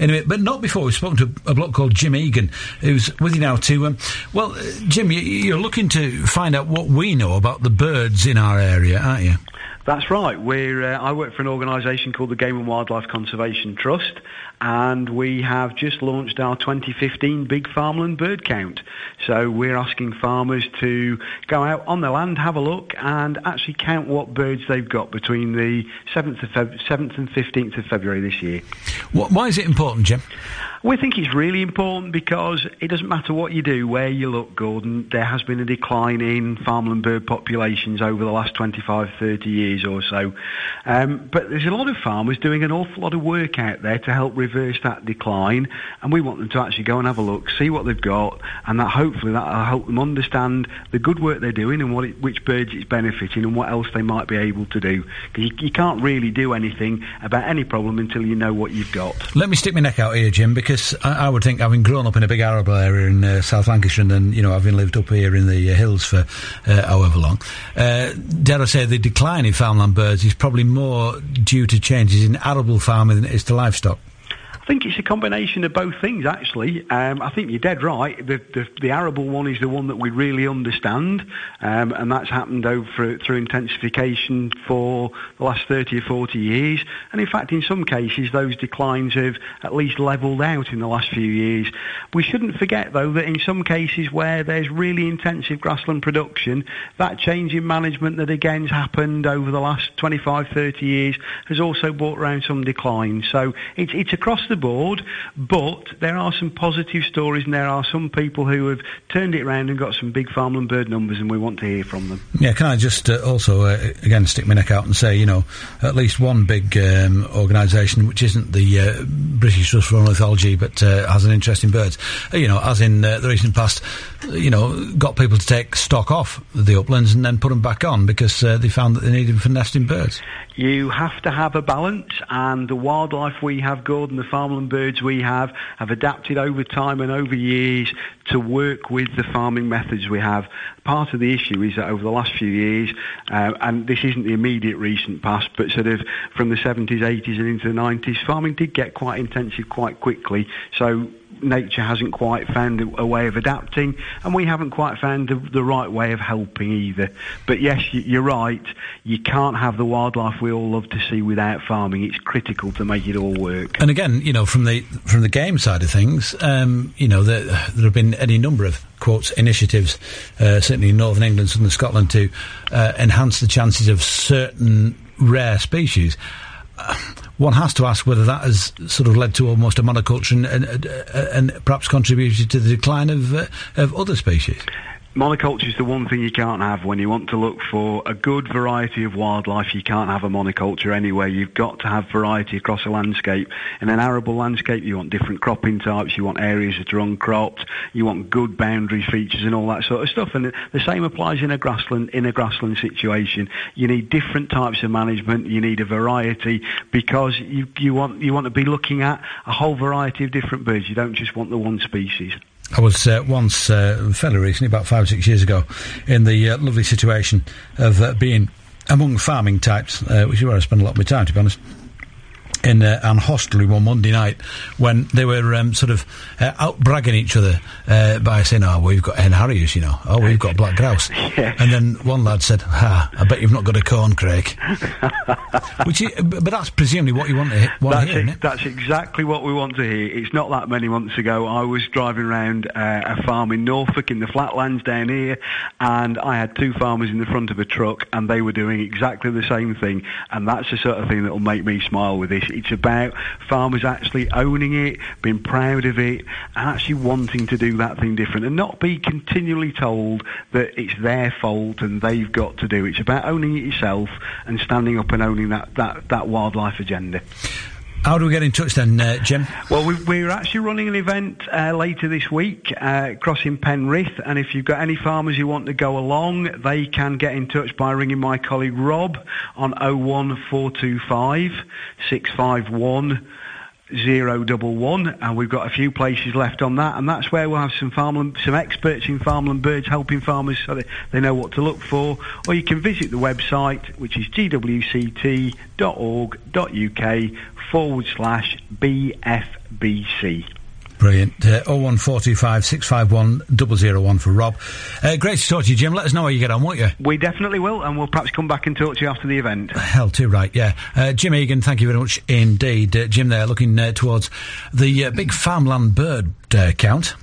in a minute, but not before we've spoken to a bloke called Jim Egan, who's with you now too. Jim, you're looking to find out what we know about the birds in our area, aren't you? That's right. I work for an organisation called the Game and Wildlife Conservation Trust, and we have just launched our 2015 Big Farmland Bird Count. So we're asking farmers to go out on their land, have a look, and actually count what birds they've got between the 7th and 15th of February this year. Why is it important, Jim? We think it's really important because it doesn't matter what you do, where you look, Gordon, there has been a decline in farmland bird populations over the last 25, 30 years or so. But there's a lot of farmers doing an awful lot of work out there to help reverse that decline, and we want them to actually go and have a look, see what they've got, and that hopefully that'll help them understand the good work they're doing and which birds it's benefiting and what else they might be able to do. Because you can't really do anything about any problem until you know what you've got. Let me stick my neck out here, Jim, because I would think, having grown up in a big arable area in South Lancashire and then, having lived up here in the hills for however long, dare I say the decline in farmland birds is probably more due to changes in arable farming than it is to livestock. I think it's a combination of both things, actually. I think you're dead right. The arable one is the one that we really understand, and that's happened through intensification for the last 30 or 40 years. And in fact, in some cases, those declines have at least levelled out in the last few years. We shouldn't forget, though, that in some cases where there's really intensive grassland production, that change in management that again has happened over the last 25, 30 years has also brought around some declines. So it's across the board, but there are some positive stories, and there are some people who have turned it around and got some big farmland bird numbers, and we want to hear from them. Yeah, can I just also again stick my neck out and say, at least one big organisation, which isn't the British Trust for Ornithology, but has an interest in birds, as in the recent past, got people to take stock off the uplands and then put them back on because they found that they needed them for nesting birds. You have to have a balance, and the wildlife we have, Gordon, the farmland birds we have adapted over time and over years to work with the farming methods we have. Part of the issue is that over the last few years, and this isn't the immediate recent past, but sort of from the 70s, 80s and into the 90s, farming did get quite intensive quite quickly, so nature hasn't quite found a way of adapting, and we haven't quite found the right way of helping either. But yes, you're right, you can't have the wildlife we all love to see without farming. It's critical to make it all work. And again, from the game side of things, there have been any number of quotes initiatives, certainly in Northern England, Southern Scotland, to enhance the chances of certain rare species. One has to ask whether that has sort of led to almost a monoculture and perhaps contributed to the decline of other species. Monoculture is the one thing you can't have. When you want to look for a good variety of wildlife, you can't have a monoculture anyway. You've got to have variety across a landscape. In an arable landscape, you want different cropping types, you want areas that are uncropped, you want good boundary features and all that sort of stuff. And the same applies in a grassland situation. You need different types of management, you need a variety, because you want to be looking at a whole variety of different birds. You don't just want the one species. I was once, fairly recently, about 5 or 6 years ago, in the lovely situation of being among farming types, which is where I spend a lot of my time, to be honest, in an hostelry one Monday night when they were out bragging each other by saying, we've got hen harriers, we've got black grouse. Yes. And then one lad said, I bet you've not got a corn crake. But that's presumably what you want to hear, isn't it? That's exactly what we want to hear. It's not that many months ago, I was driving around a farm in Norfolk in the flatlands down here, and I had two farmers in the front of a truck, and they were doing exactly the same thing, and that's the sort of thing that will make me smile with this. It's about farmers actually owning it, being proud of it, and actually wanting to do that thing different, and not be continually told that it's their fault and they've got to do it. It's about owning it yourself and standing up and owning that wildlife agenda. How do we get in touch then, Jim? Well, we're actually running an event later this week, crossing Penrith, and if you've got any farmers who want to go along, they can get in touch by ringing my colleague Rob on 01425 651 011, and we've got a few places left on that, and that's where we'll have some experts in farmland birds helping farmers so that they know what to look for. Or you can visit the website, which is gwct.org.uk/BFBC. Brilliant. 01425 651 001 for Rob. Great to talk to you, Jim. Let us know how you get on, won't you? We definitely will, and we'll perhaps come back and talk to you after the event. Hell, too right, yeah. Jim Egan, thank you very much indeed. Jim there, looking towards the big farmland bird count.